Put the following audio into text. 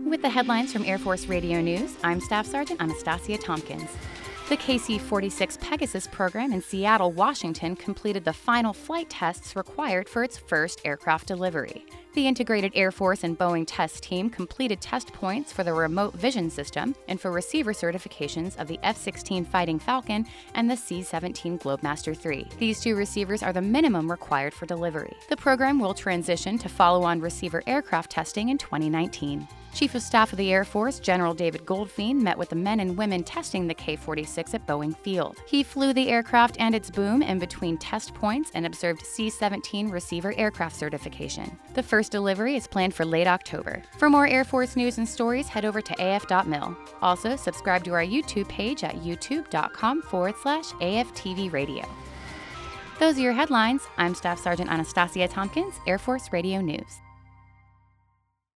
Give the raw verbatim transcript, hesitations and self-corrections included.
With the headlines from Air Force Radio News, I'm Staff Sergeant Anastasia Tompkins. The K C forty-six Pegasus program in Seattle, Washington completed the final flight tests required for its first aircraft delivery. The Integrated Air Force and Boeing test team completed test points for the Remote Vision System and for receiver certifications of the F sixteen Fighting Falcon and the C seventeen Globemaster three. These two receivers are the minimum required for delivery. The program will transition to follow-on receiver aircraft testing in twenty nineteen. Chief of Staff of the Air Force, General David Goldfein, met with the men and women testing the K forty-six at Boeing Field. He flew the aircraft and its boom in between test points and observed C seventeen receiver aircraft certification. The first delivery is planned for late October. For more Air Force news and stories, head over to A F dot mil. Also, subscribe to our YouTube page at youtube.com forward slash AFTV Radio. Those are your headlines. I'm Staff Sergeant Anastasia Tompkins, Air Force Radio News.